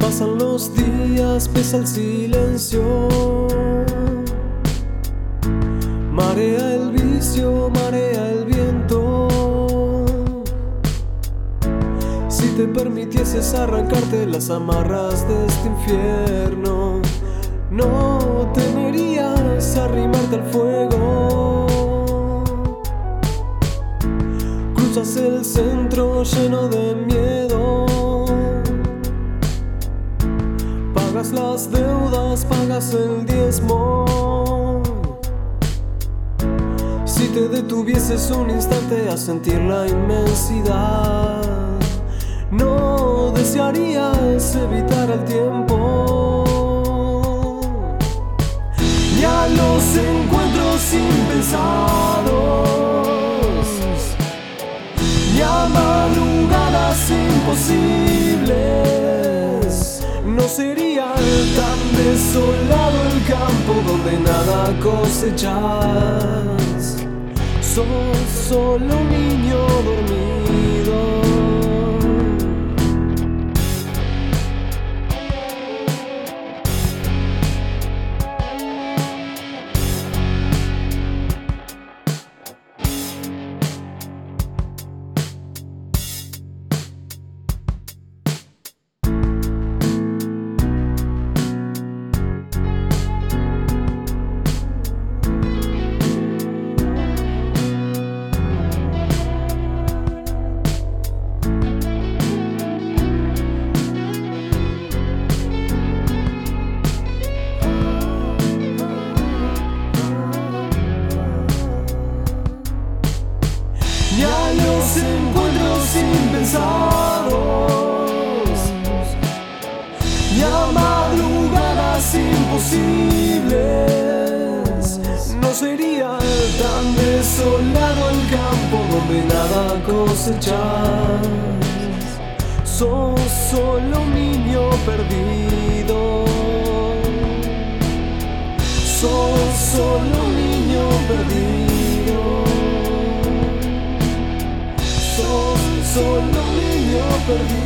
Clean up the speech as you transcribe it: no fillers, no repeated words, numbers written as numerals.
Pasan los días, pesa el silencio, marea el vicio, marea el viento. Si te permitieses arrancarte las amarras de este infierno, no temerías arrimarte al fuego. Cruzas el centro lleno de miedo, pagas las deudas, pagas el diezmo. Si te detuvieses un instante a sentir la inmensidad, no desearías evitar el tiempo. Ni a los encuentros impensados, ni a madrugadas imposibles. No sería tan desolado el campo donde nada cosechas. Sos solo un niño dormido. Ni a los encuentros impensados, ni a madrugadas imposibles. No sería tan desolado el campo donde nada cosechas. Sos solo un niño perdido. Sos solo un niño perdido. Solo un niño perdido.